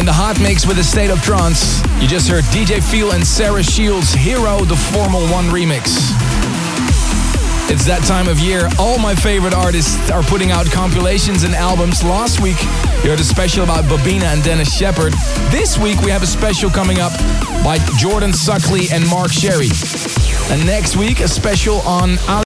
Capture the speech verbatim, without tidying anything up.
in the hot mix with a State of Trance. You just heard D J Feel and Sarah Shields' Hero, the Formula One remix. It's that time of year. All my favorite artists are putting out compilations and albums. Last week, you heard a special about Babina and Dennis Shepard. This week, we have a special coming up by Jordan Suckley and Mark Sherry. And next week, a special on